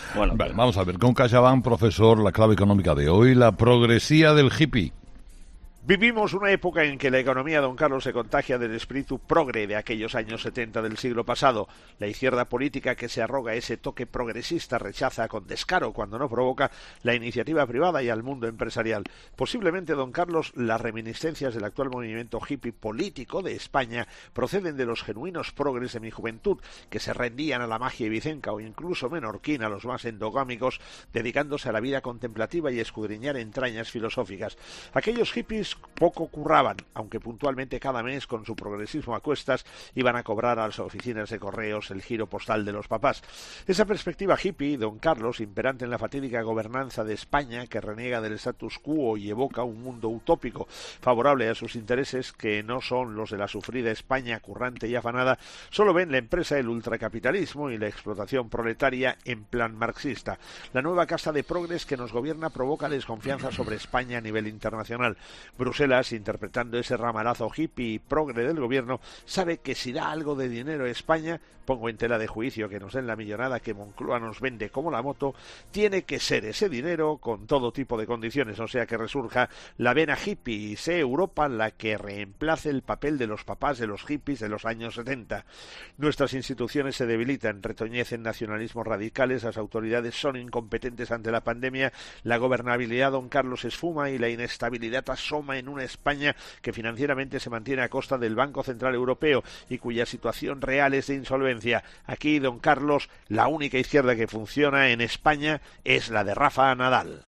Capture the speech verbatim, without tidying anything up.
Bueno, vale, pero... vamos a ver, con CaixaBank, profesor, la clave económica de hoy, la progresía del hippie. Vivimos una época en que la economía, don Carlos, se contagia del espíritu progre de aquellos años setenta del siglo pasado. La izquierda política que se arroga ese toque progresista rechaza con descaro, cuando no provoca, la iniciativa privada y al mundo empresarial. Posiblemente, don Carlos, las reminiscencias del actual movimiento hippie político de España proceden de los genuinos progres de mi juventud, que se rendían a la magia ibicenca o incluso menorquina, los más endogámicos, dedicándose a la vida contemplativa y escudriñar entrañas filosóficas. Aquellos hippies poco curraban, aunque puntualmente cada mes, con su progresismo a cuestas, iban a cobrar a las oficinas de correos el giro postal de los papás. Esa perspectiva hippie, don Carlos, imperante en la fatídica gobernanza de España, que reniega del status quo y evoca un mundo utópico favorable a sus intereses, que no son los de la sufrida España currante y afanada, solo ven la empresa, el ultracapitalismo y la explotación proletaria en plan marxista. La nueva casta de progres que nos gobierna provoca desconfianza sobre España a nivel internacional. Bruselas, interpretando ese ramalazo hippie y progre del gobierno, sabe que si da algo de dinero a España, pongo en tela de juicio que nos den la millonada que Moncloa nos vende como la moto, tiene que ser ese dinero con todo tipo de condiciones, o sea que resurja la vena hippie y sea Europa la que reemplace el papel de los papás de los hippies de los años setenta. Nuestras instituciones se debilitan, retoñecen nacionalismos radicales, las autoridades son incompetentes ante la pandemia, la gobernabilidad, don Carlos, esfuma y la inestabilidad asoma en una España que financieramente se mantiene a costa del Banco Central Europeo y cuya situación real es de insolvencia. Aquí, don Carlos, la única izquierda que funciona en España es la de Rafa Nadal.